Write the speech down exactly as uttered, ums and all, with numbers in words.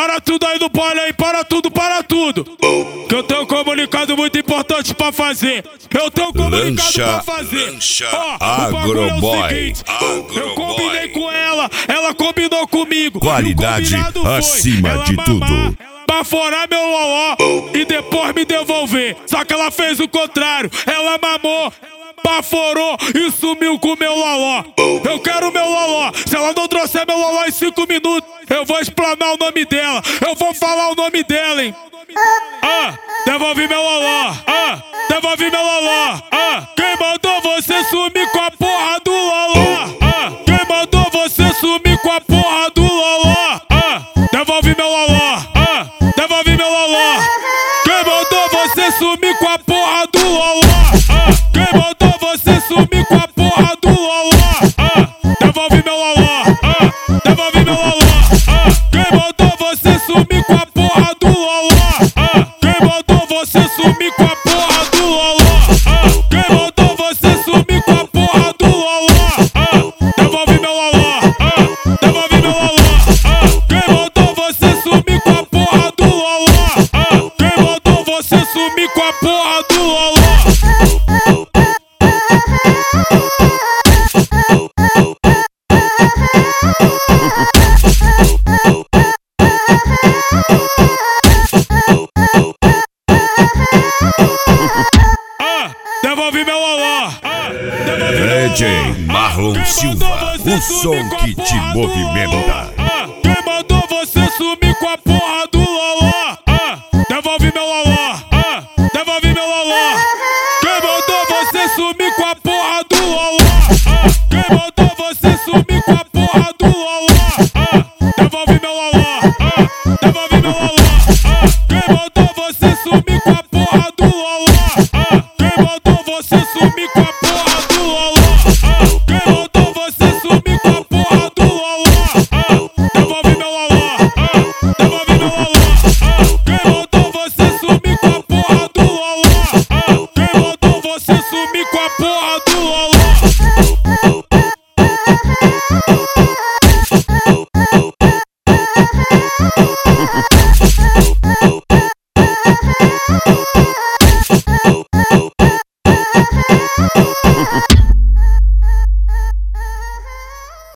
Para tudo aí no pole aí, para tudo, para tudo. Que eu tenho um comunicado muito importante pra fazer. Eu tenho um comunicado Lancha, pra fazer. Lancha, Ó, Agroboy, é o seguinte, Agroboy. eu combinei com ela, ela combinou comigo. Qualidade acima ela de mamar, tudo. baforar meu loló e depois me devolver. Só que ela fez o contrário, ela mamou, baforou e sumiu com meu loló. Eu quero meu loló. Se ela não trouxer meu loló em cinco minutos, eu vou explanar o nome dela. Eu vou falar o nome dela, hein? Ah, devolve meu loló. Ah, devolve meu loló. Ah, quem mandou você sumir com a porra do loló? Ah, quem mandou você sumir com a porra do loló? Ah, devolve meu loló. Ah, devolve meu loló. Quem mandou você sumir com a porra do loló? Ah, quem mandou você sumir com a porra do loló? Ah, devolve meu loló. Ah, devolve meu loló. Ah, quem mandou você sumir com a porra do loló? Ah, quem mandou você sumir com a porra do loló? Ah, quem mandou você sumir com a porra do loló? Ah, devolve meu loló. Ah, devolve meu loló. Ah, quem mandou você sumir com a porra do loló? Ah, quem mandou você sumir com a porra do loló? Devolve meu loló. D J Marlon Silva, o som que te movimenta. Quem mandou você sumir com a porra do loló? Devolve meu loló. Devolve meu loló. Quem mandou você sumir com a porra do loló? Quem mandou você sumir com a porra do loló? Devolve meu loló. Devolve meu loló. Quem mandou